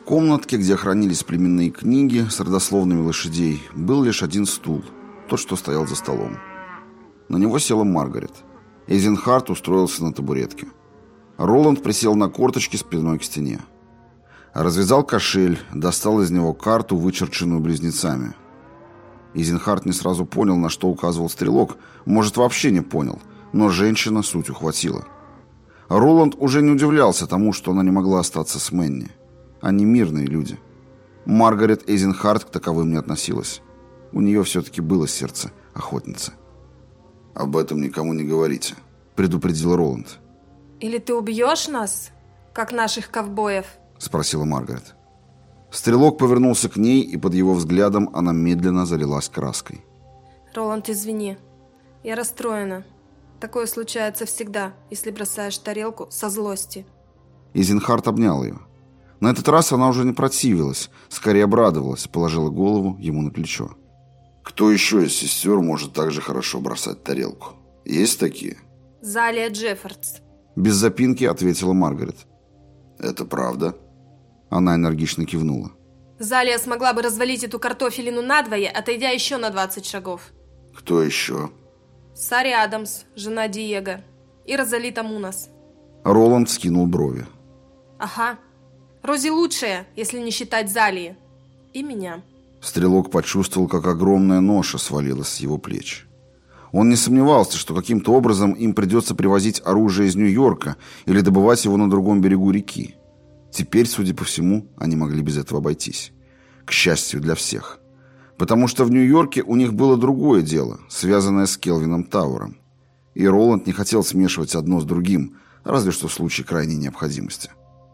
комнатке, где хранились племенные книги с родословными лошадей, был лишь один стул, тот, что стоял за столом. На него села Маргарет. Эйзенхарт устроился на табуретке. Роланд присел на корточки спиной к стене. Развязал кошель, достал из него карту, вычерченную близнецами. Эйзенхарт не сразу понял, на что указывал стрелок, может, вообще не понял, но женщина суть ухватила. Роланд уже не удивлялся тому, что она не могла остаться с Мэнни. Они мирные люди. Маргарет Эйзенхарт к таковым не относилась. У нее все-таки было сердце охотницы. «Об этом никому не говорите», — предупредил Роланд. «Или ты убьешь нас, как наших ковбоев?» — спросила Маргарет. Стрелок повернулся к ней, и под его взглядом она медленно залилась краской. «Роланд, извини. Я расстроена. Такое случается всегда, если бросаешь тарелку со злости». Эйзенхарт обнял ее. На этот раз она уже не противилась, скорее обрадовалась, положила голову ему на плечо. «Кто еще из сестер может так же хорошо бросать тарелку? Есть такие?» «Залия Джеффордс». Без запинки ответила Маргарет. «Это правда?» Она энергично кивнула. «Залия смогла бы развалить эту картофелину надвое, отойдя еще на 20 шагов». «Кто еще?» «Сари Адамс, жена Диего. И Розалита Мунас». Роланд скинул брови. «Ага. Рози лучшая, если не считать Залии. И меня». Стрелок почувствовал, как огромная ноша свалилась с его плеч. Он не сомневался, что каким-то образом им придется привозить оружие из Нью-Йорка или добывать его на другом берегу реки. Теперь, судя по всему, они могли без этого обойтись. К счастью для всех. Потому что в Нью-Йорке у них было другое дело, связанное с Келвином Тауэром. И Роланд не хотел смешивать одно с другим, разве что в случае крайней необходимости.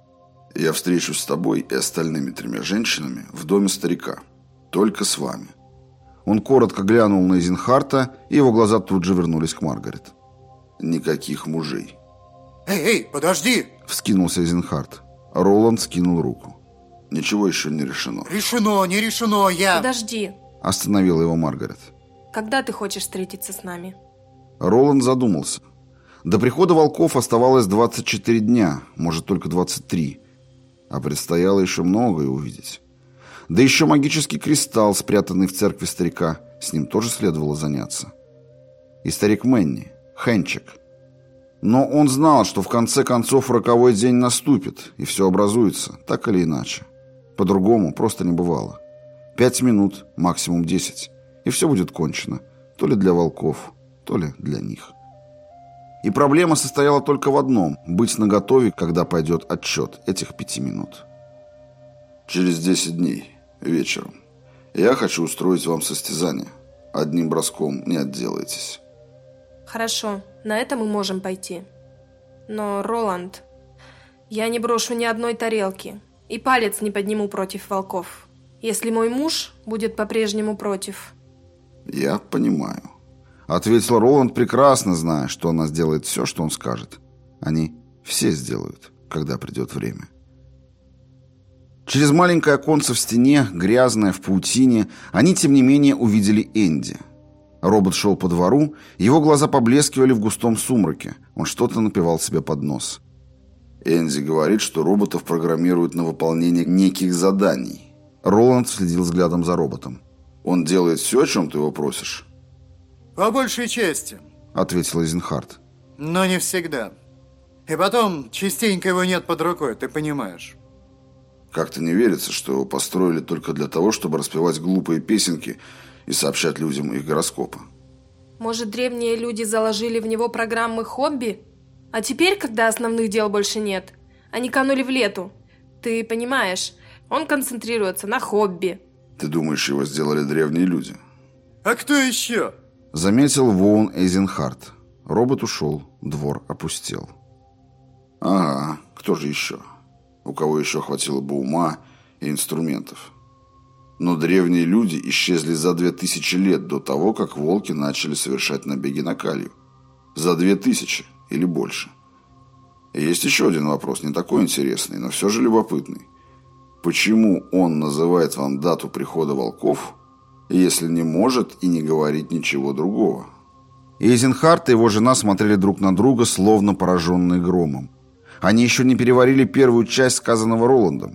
«Я встречусь с тобой и остальными 3 женщинами в доме старика. Только с вами». Он коротко глянул на Эйзенхарта, и его глаза тут же вернулись к Маргарет. «Никаких мужей». «Эй, подожди!» — вскинулся Эйзенхарт. Роланд скинул руку. «Ничего еще не решено». «Решено, не решено, я...» «Подожди!» — остановила его Маргарет. «Когда ты хочешь встретиться с нами?» Роланд задумался. До прихода волков оставалось 24 дня, может, только 23. А предстояло еще многое увидеть. Да еще магический кристалл, спрятанный в церкви старика, с ним тоже следовало заняться. И старик Мэнни, Хенчик. Но он знал, что в конце концов роковой день наступит, и все образуется, так или иначе. По-другому просто не бывало. 5 минут, максимум 10, и все будет кончено, то ли для волков, то ли для них. И проблема состояла только в одном – быть наготове, когда пойдет отсчет этих 5 минут. «Через 10 дней, вечером, я хочу устроить вам состязание. Одним броском не отделаетесь». «Хорошо, на это мы можем пойти. Но, Роланд, я не брошу ни одной тарелки и палец не подниму против волков, если мой муж будет по-прежнему против». «Я понимаю», — ответил Роланд, прекрасно зная, что она сделает все, что он скажет. Они все сделают, когда придет время. Через маленькое оконце в стене, грязное, в паутине, они, тем не менее, увидели Энди. Робот шел по двору, его глаза поблескивали в густом сумраке. Он что-то напевал себе под нос. Энди говорит, что роботов программируют на выполнение неких заданий. Роланд следил взглядом за роботом. «Он делает все, о чем ты его просишь?» «По большей части», — ответил Эйзенхарт. «но не всегда. И потом, частенько его нет под рукой, ты понимаешь». Как-то не верится, что его построили только для того, чтобы распевать глупые песенки и сообщать людям их гороскопы. Может, древние люди заложили в него программы хобби? А теперь, когда основных дел больше нет, они канули в лету. Ты понимаешь, он концентрируется на хобби. Ты думаешь, его сделали древние люди? «А кто еще?» — заметил Воун Эйзенхарт. Робот ушел, двор опустел. «Ага, кто же еще? У кого еще хватило бы ума и инструментов?» Но древние люди исчезли за 2000 лет до того, как волки начали совершать набеги на Калью. За 2000 или больше. И есть еще один вопрос, не такой интересный, но все же любопытный. Почему он называет вам дату прихода волков, если не может и не говорит ничего другого? Эйзенхарт и его жена смотрели друг на друга, словно пораженные громом. Они еще не переварили первую часть сказанного Роландом.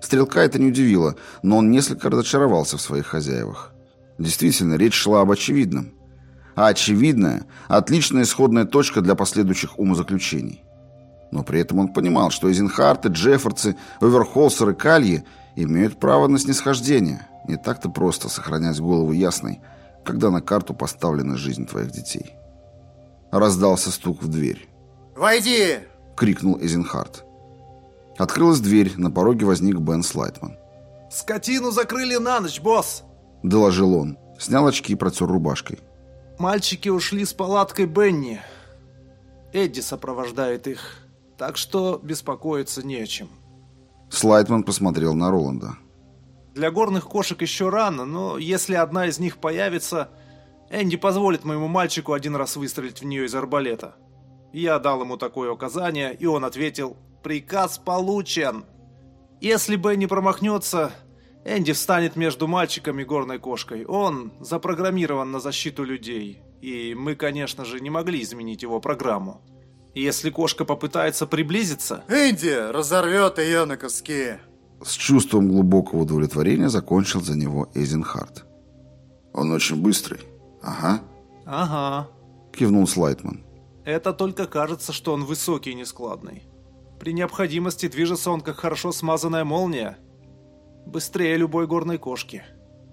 Стрелка это не удивило, но он несколько разочаровался в своих хозяевах. Действительно, речь шла об очевидном. А очевидное – отличная исходная точка для последующих умозаключений. Но при этом он понимал, что Эйзенхарты, Джеффордсы, Оверхолсеры, Кальи имеют право на снисхождение. Не так-то просто сохранять голову ясной, когда на карту поставлена жизнь твоих детей. Раздался стук в дверь. «Войди!» — крикнул Эйзенхарт. Открылась дверь, на пороге возник Бен Слайтман. «Скотину закрыли на ночь, босс!» — доложил он. Снял очки и протер рубашкой. «Мальчики ушли с палаткой Бенни. Эдди сопровождает их, так что беспокоиться не о чем». Слайтман посмотрел на Роланда. «Для горных кошек еще рано, но если одна из них появится, Энди позволит моему мальчику один раз выстрелить в нее из арбалета». Я дал ему такое указание, и он ответил: «Приказ получен». Если Бенни промахнется, Энди встанет между мальчиком и горной кошкой. Он запрограммирован на защиту людей, и мы, конечно же, не могли изменить его программу. Если кошка попытается приблизиться... Энди разорвет ее на куски. С чувством глубокого удовлетворения закончил за него Эйзенхарт. «Он очень быстрый. Ага». «Ага», — кивнул Слайтман. «Это только кажется, что он высокий и нескладный. При необходимости движется он, как хорошо смазанная молния. Быстрее любой горной кошки.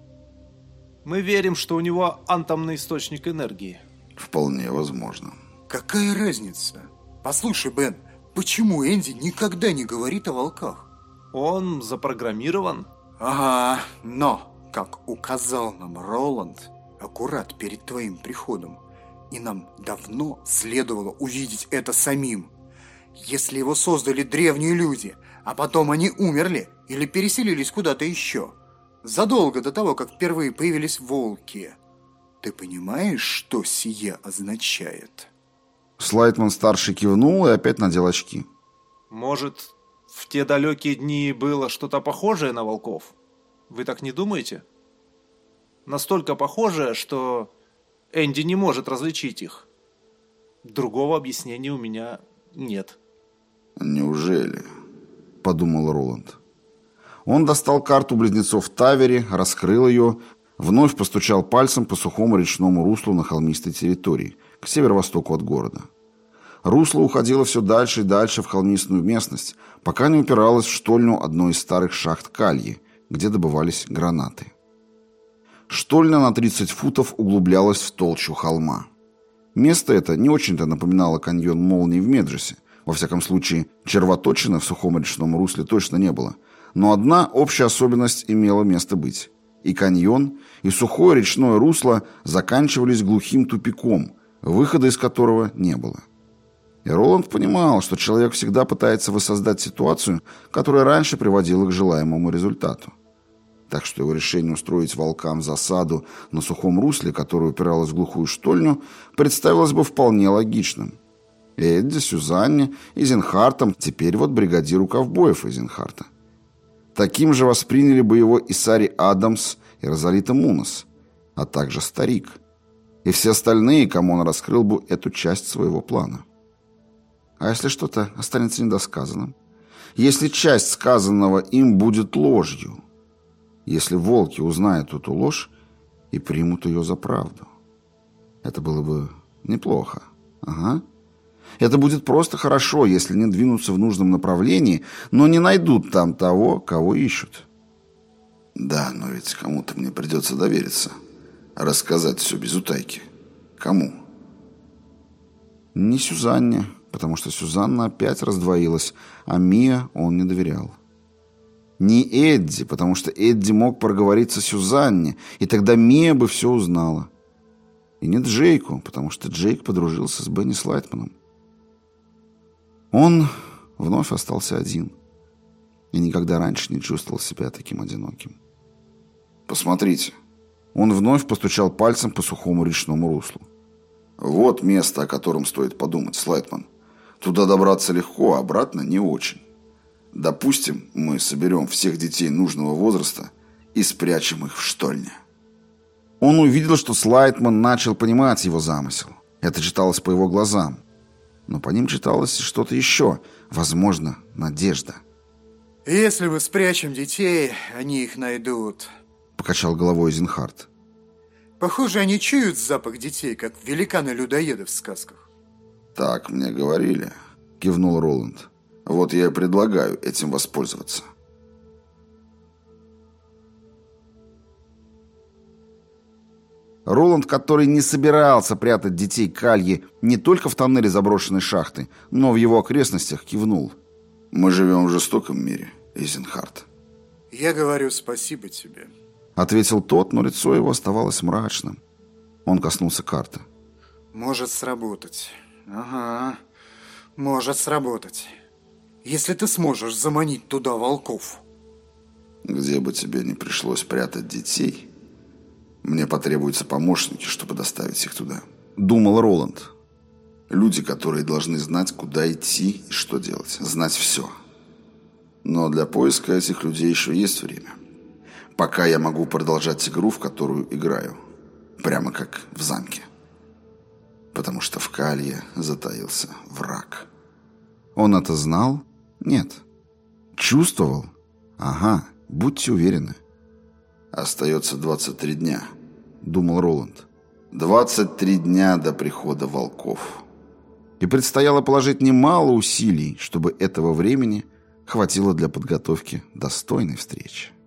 Мы верим, что у него атомный источник энергии». «Вполне возможно». Какая разница? Послушай, Бен, почему Энди никогда не говорит о волках? Он запрограммирован. Ага, но, как указал нам Роланд, аккурат перед твоим приходом, и нам давно следовало увидеть это самим. Если его создали древние люди, а потом они умерли или переселились куда-то еще, задолго до того, как впервые появились волки, ты понимаешь, что сие означает?» Слайтман-старший кивнул и опять надел очки. «Может, в те далекие дни было что-то похожее на волков? Вы так не думаете? Настолько похожее, что Энди не может различить их. Другого объяснения у меня нет». «Неужели?» – подумал Роланд. Он достал карту близнецов Тавери, раскрыл ее, вновь постучал пальцем по сухому речному руслу на холмистой территории, к северо-востоку от города. Русло уходило все дальше и дальше в холмистую местность, пока не упиралось в штольню одной из старых шахт Кальи, где добывались гранаты. Штольня на 30 футов углублялась в толщу холма. Место это не очень-то напоминало каньон Молнии в Меджесе. Во всяком случае, червоточины в сухом речном русле точно не было. Но одна общая особенность имела место быть. И каньон, и сухое речное русло заканчивались глухим тупиком, выхода из которого не было. И Роланд понимал, что человек всегда пытается воссоздать ситуацию, которая раньше приводила к желаемому результату. Так что его решение устроить волкам засаду на сухом русле, которое упиралось в глухую штольню, представилось бы вполне логичным. Эдди, Сюзанне, Эйзенхартом, теперь вот бригадиру ковбоев Эйзенхарта. Таким же восприняли бы его и Сари Адамс, и Розалита Мунос, а также старик, и все остальные, кому он раскрыл бы эту часть своего плана. А если что-то останется недосказанным? Если часть сказанного им будет ложью? Если волки узнают эту ложь и примут ее за правду? Это было бы неплохо. Ага. Это будет просто хорошо, если не двинутся в нужном направлении, но не найдут там того, кого ищут. Да, но ведь кому-то мне придется довериться. Рассказать все без утайки. Кому? Не Сюзанне, потому что Сюзанна опять раздвоилась, а Мия он не доверял. Не Эдди, потому что Эдди мог проговориться Сюзанне, и тогда Мия бы все узнала. И не Джейку, потому что Джейк подружился с Бенни Слайтманом. Он вновь остался один и никогда раньше не чувствовал себя таким одиноким. «Посмотрите». Он вновь постучал пальцем по сухому речному руслу. «Вот место, о котором стоит подумать, Слайтман. Туда добраться легко, а обратно не очень. Допустим, мы соберем всех детей нужного возраста и спрячем их в штольне». Он увидел, что Слайтман начал понимать его замысел. Это читалось по его глазам. Но по ним читалось что-то еще, возможно, надежда. Если мы спрячем детей, они их найдут. Покачал головой Эйзенхарт. Похоже, они чуют запах детей, как великаны-людоеды в сказках. Так мне говорили, кивнул Роланд. Вот я и предлагаю этим воспользоваться. Роланд, который не собирался прятать детей Кальи не только в тоннеле заброшенной шахты, но в его окрестностях, кивнул. «Мы живем в жестоком мире, Эйзенхарт». «Я говорю спасибо тебе», — ответил тот, но лицо его оставалось мрачным. Он коснулся карты. «Может сработать. Ага, может сработать. Если ты сможешь заманить туда волков». «Где бы тебе не пришлось прятать детей, мне потребуются помощники, чтобы доставить их туда», — думал Роланд. «Люди, которые должны знать, куда идти и что делать, знать все. Но для поиска этих людей еще есть время. Пока я могу продолжать игру, в которую играю, прямо как в замке. Потому что в Калье затаился враг». Он это знал? Нет. Чувствовал? Ага, будьте уверены. «Остается 23 дня», — думал Роланд. 23 дня до прихода волков. И предстояло положить немало усилий, чтобы этого времени хватило для подготовки достойной встречи.